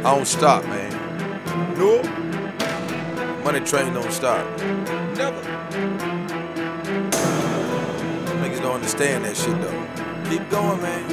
don't stop, man. No. Money train don't stop. Never. Niggas don't understand that shit though. Keep going, man.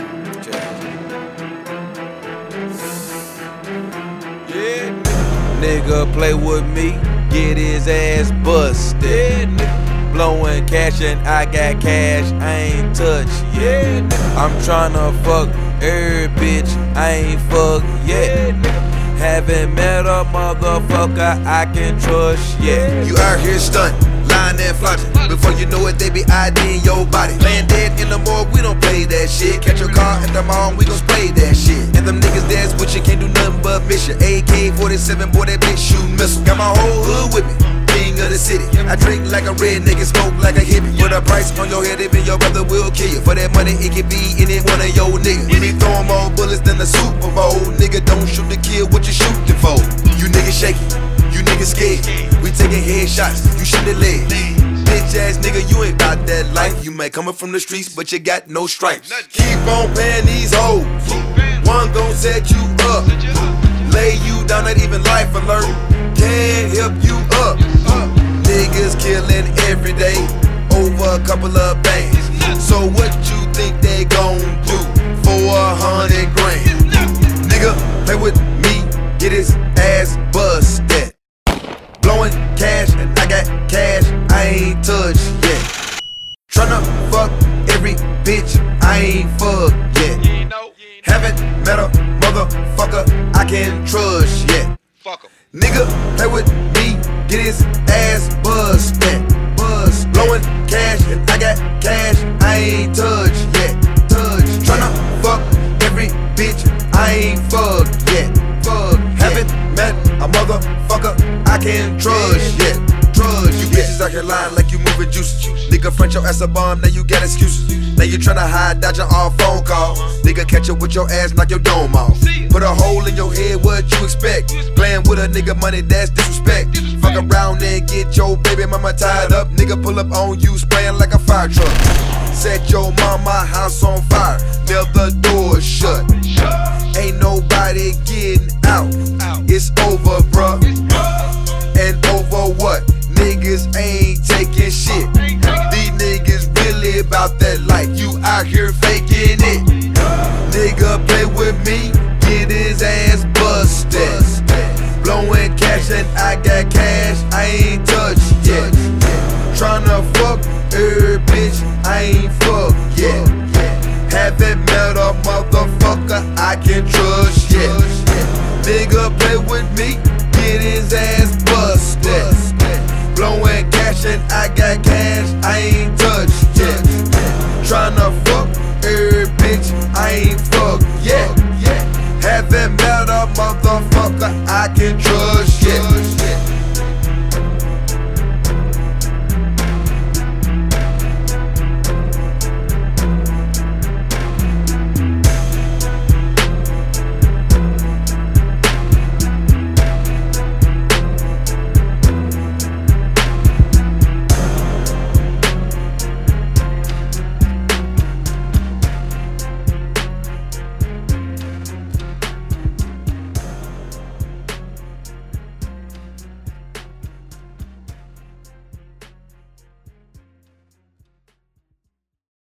Yeah, nigga play with me, get his ass busted. Yeah, nigga. Blowing cash and I got cash, I ain't touch yet. Yeah, I'm tryna fuck every bitch, I ain't fuck yet. Yeah, haven't met a motherfucker I can trust yet. You out here stunting, lying and flaunting. Before you know it, they be IDing your body. Playing dead in the morgue, we don't play that shit. Catch your car at the mall, we gon' spray that shit. And them niggas that's with you can't do nothing but miss you. AK-47, boy, that bitch shoot missile. Got my whole hood with me, king of the city. I drink like a red nigga, smoke like a hippie. Put a price on your head, even your brother will kill you. For that money, it could be any one of your niggas. We be throwing more bullets than the Super Bowl. Nigga, don't shoot to kill what you shooting for. You niggas shaky, you niggas scared. We taking headshots, you shooting legs. Bitch ass nigga, you ain't about that life. You might coming from the streets, but you got no stripes. Keep on playing these hoes. One gon' set you up, lay you down, not even life alert. Can't help you up. Niggas killing every day over a couple of bands. So what you think they gon' do for 100 grand? Nigga, play with me, get his ass busted. Blowing cash and I got cash, I ain't touched yet. Tryna fuck every bitch, I ain't fuck yet. Haven't met a motherfucker I can trust yet. Fuck 'em. Nigga, play with me, get his ass busted. Blowing cash and I got cash, I ain't touched yet. Tryna fuck every bitch, I ain't fucked yet. Haven't met a motherfucker I can trust yet. You bitches out here lying like you moving juices. Nigga front your ass a bomb, now you got excuses. Now you tryna hide, dodging all phone calls. Nigga catch up with your ass, knock your dome off. Put a hole in your head, what you expect? Playing with a nigga money, that's disrespect. Fuck around and get your baby mama tied up. Nigga pull up on you, spraying like a fire truck. Set your mama house on fire, nail the door shut. Ain't nobody getting out, it's over, bruh. And over what? Niggas ain't taking shit. These niggas really about that life. You out here faking it. Nigga play with me, get his ass busted. Blowing cash and I got cash, I ain't touched yet. Tryna fuck every bitch, I ain't fuck yet. Haven't met a motherfucker I can trust yet. Nigga play with me, get his ass busted. Blowing cash and I got cash, I ain't touched yet. Tryna fuck every bitch, I